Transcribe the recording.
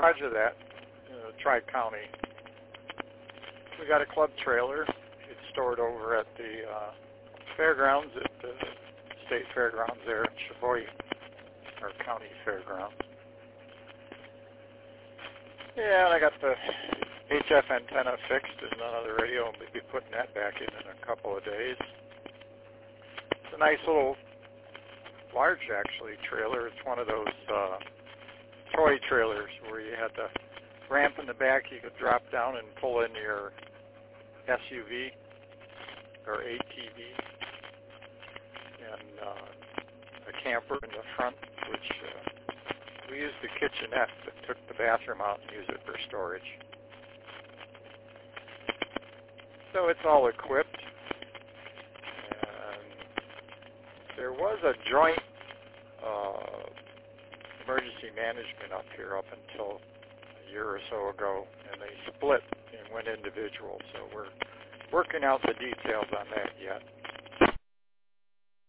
Roger that. Tri-County. We got a club trailer. It's stored over at the fairgrounds at the state fairgrounds there in Sheboygan, or county fairgrounds. Yeah, and I got the HF antenna fixed and another radio, and we'll be putting that back in a couple of days. It's a nice little, large actually, trailer. It's one of those toy trailers where you had the ramp in the back, you could drop down and pull in your SUV or ATV, and a camper in the front, which we used the kitchenette that took the bathroom out and used it for storage. So it's all equipped, and there was a joint emergency management up here up until a year or so ago, and they split and went individual, so we're working out the details on that yet.